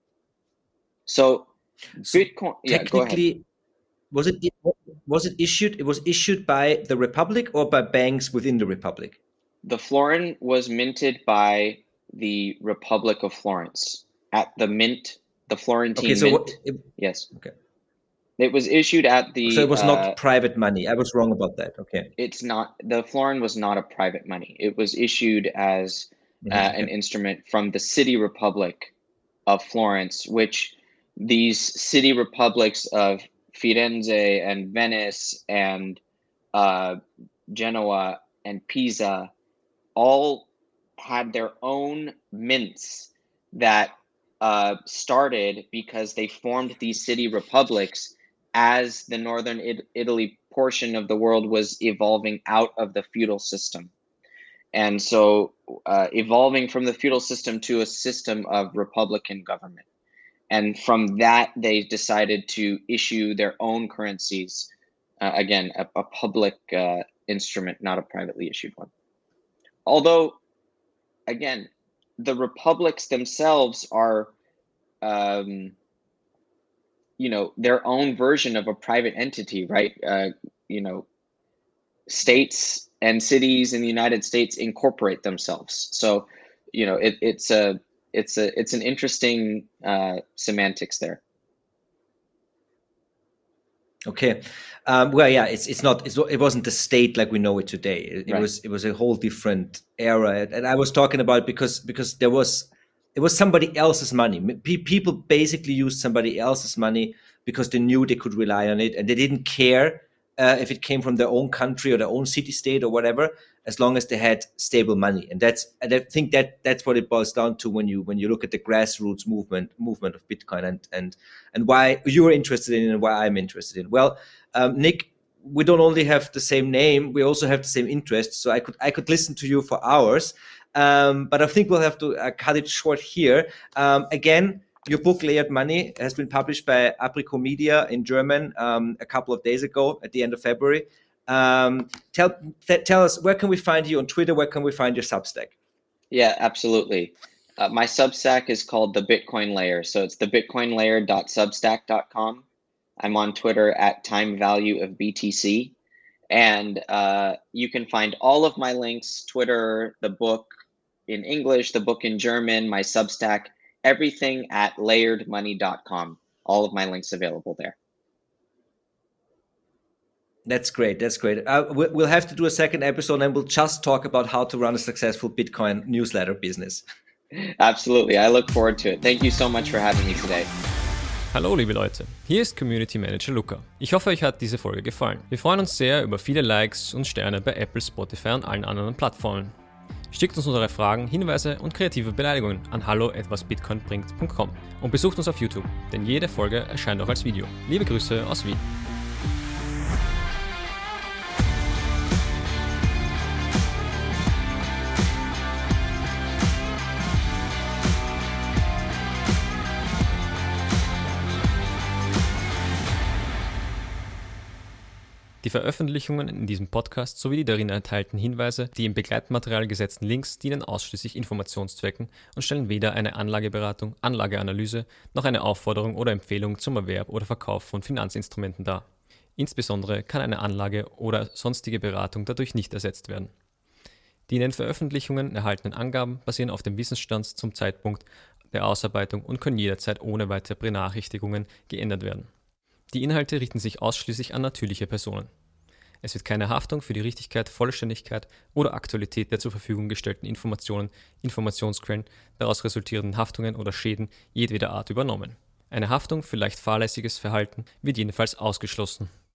So, so Bitcoin, yeah, go ahead. Was it was it issued? It was issued by the Republic or by banks within the Republic? The florin was minted by the Republic of Florence at the mint, the Florentine okay, so mint. It, yes. Okay. It was issued at the. So it was uh, not private money. I was wrong about that. Okay. It's not. The florin was not a private money. It was issued as uh, mm-hmm, okay. an instrument from the city republic of Florence, which these city republics of Firenze and Venice and uh, Genoa and Pisa all had their own mints that uh, started because they formed these city republics as the northern it- Italy portion of the world was evolving out of the feudal system. And so uh, evolving from the feudal system to a system of republican government. And from that, they decided to issue their own currencies. Uh, again, a, a public uh, instrument, not a privately issued one. Although, again, the republics themselves are, um, you know, their own version of a private entity, right? Uh, you know, states and cities in the United States incorporate themselves. So, you know, it, it's a it's a it's an interesting uh, semantics there. Okay. Um, well, yeah, it's it's not it's, it wasn't the state like we know it today. It, it Right. was it was a whole different era, and I was talking about it because because there was it was somebody else's money. Pe- people basically used somebody else's money because they knew they could rely on it, and they didn't care uh, if it came from their own country or their own city state or whatever, as long as they had stable money. And that's and I think that that's what it boils down to when you when you look at the grassroots movement movement of Bitcoin and and and why you're interested in it and why I'm interested in. Well, um, Nick, we don't only have the same name, we also have the same interests. So I could I could listen to you for hours, um, but I think we'll have to uh, cut it short here. Um, again, your book Layered Money has been published by Apricot Media in German um, a couple of days ago at the end of February. Um, tell th- tell us, where can we find you on Twitter? Where can we find your Substack? Yeah, absolutely. Uh, my Substack is called The Bitcoin Layer. So it's the bitcoin layer dot substack dot com. I'm on Twitter at time value of B T C. And uh, you can find all of my links, Twitter, the book in English, the book in German, my Substack, everything at layered money dot com. All of my links available there. That's great. That's great. Uh, we'll have to do a second episode and we'll just talk about how to run a successful Bitcoin newsletter business. Absolutely. I look forward to it. Thank you so much for having me today. Hallo liebe Leute, hier ist Community Manager Luca. Ich hoffe, euch hat diese Folge gefallen. Wir freuen uns sehr über viele Likes und Sterne bei Apple, Spotify und allen anderen Plattformen. Schickt uns eure Fragen, Hinweise und kreative Beleidigungen an hallo at was bitcoin bringt punkt com und besucht uns auf YouTube, denn jede Folge erscheint auch als Video. Liebe Grüße aus Wien. Die Veröffentlichungen in diesem Podcast sowie die darin enthaltenen Hinweise, die im Begleitmaterial gesetzten Links dienen ausschließlich Informationszwecken und stellen weder eine Anlageberatung, Anlageanalyse noch eine Aufforderung oder Empfehlung zum Erwerb oder Verkauf von Finanzinstrumenten dar. Insbesondere kann eine Anlage oder sonstige Beratung dadurch nicht ersetzt werden. Die in den Veröffentlichungen erhaltenen Angaben basieren auf dem Wissensstand zum Zeitpunkt der Ausarbeitung und können jederzeit ohne weitere Benachrichtigungen geändert werden. Die Inhalte richten sich ausschließlich an natürliche Personen. Es wird keine Haftung für die Richtigkeit, Vollständigkeit oder Aktualität der zur Verfügung gestellten Informationen, Informationsquellen, daraus resultierenden Haftungen oder Schäden jedweder Art übernommen. Eine Haftung für leicht fahrlässiges Verhalten wird jedenfalls ausgeschlossen.